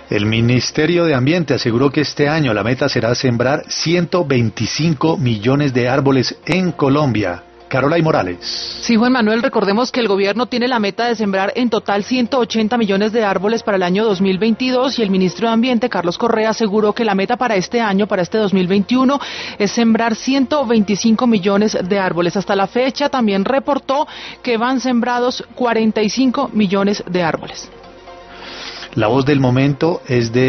El Ministerio de Ambiente aseguró que este año la meta será sembrar 125 millones de árboles en Colombia. Carolay Morales. Sí, Juan Manuel, recordemos que el gobierno tiene la meta de sembrar en total 180 millones de árboles para el año 2022 y el ministro de Ambiente, Carlos Correa, aseguró que la meta para este año, para este 2021, es sembrar 125 millones de árboles. Hasta la fecha también reportó que van sembrados 45 millones de árboles. La voz del momento es de